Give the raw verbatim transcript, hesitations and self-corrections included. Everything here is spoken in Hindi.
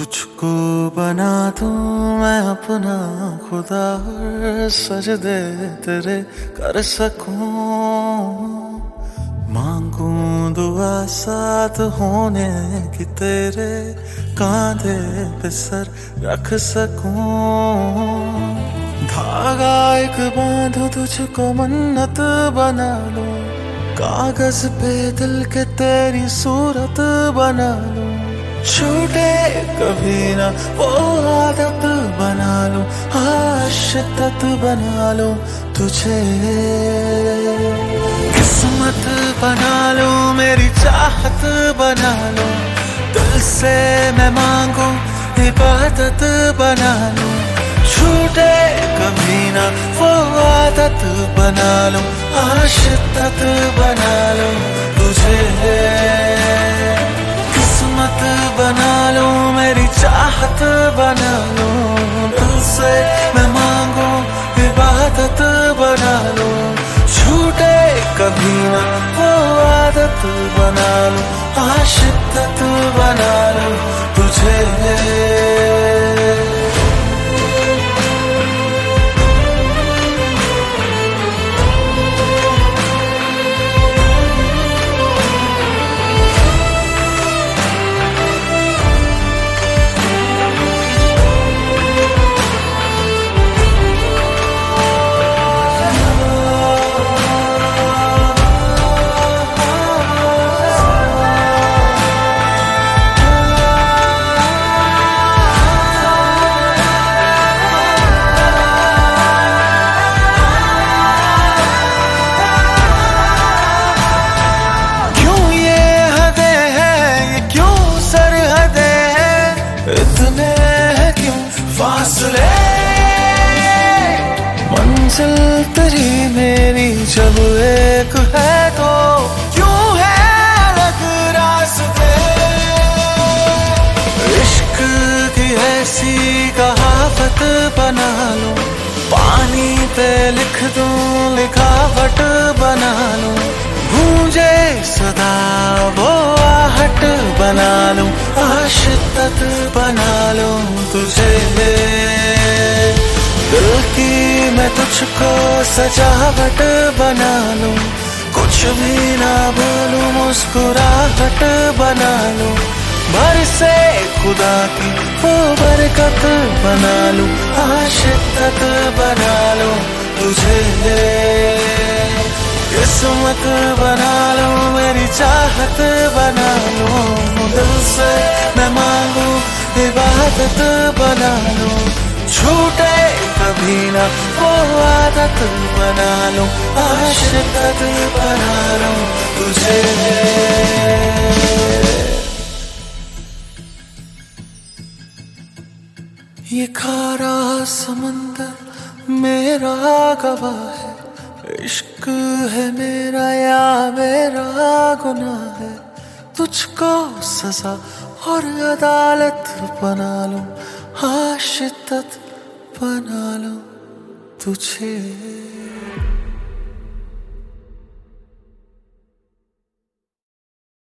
तुझको बना दूं मैं अपना खुदा और सजदे तेरे कर सकूं। मांगूं दुआ साथ होने की तेरे कांधे पे सर रख सकूं। धागा एक बांधो तुझको मन्नत बना लूं, कागज पे दिल के तेरी सूरत बना लूं। छूटे कभी ना वो आदत बना लूं, आशिकत बना लूं तुझे। किस्मत बना लूं मेरी चाहत बना लूं, दिल से मैं मांगू इबादत बना लूं। छूटे कभी ना वो आदत बना लूं, आशिकत बना लूं तुझे। किस्मत बना लूं मेरी चाहत बना लूं, दिल से मैं मांगू इबादत बना लूं। छूटे कभी ना वो आदत बना लूं, आशिकत बना लूं तुझे। इतने क्यों फासले, मंजिल तेरी मेरी जब एक है तो क्यों है अलग रास्ते। इश्क की ऐसी कहावत बना लूं, पानी पे लिख दूं लिखावट बना लूं। गूंजे सदा वो आहट बना लूं, आशिकत बना लूं तुझे। दिल की मैं तुझको सजावट बना लूं, कुछ भी ना बोलूं मुस्कुराहट बना लूं। बरसे खुदा की वो बरकत बना लूं, आशिकत बना लूं तुझे। किस्मत बना लूं मेरी चाहत बना लूं, दिल से मैं मांगू इबादत बना लूं। छूटे कभी ना वो आदत बना लूं, आशिकत बना लूं तुझे। ये खारा समंदर मेरा गवाह है, इश्क है मेरा या मेरा गुनाह है। तुझको सजा और अदालत बना लूं, आशिकत बना लूं तुझे।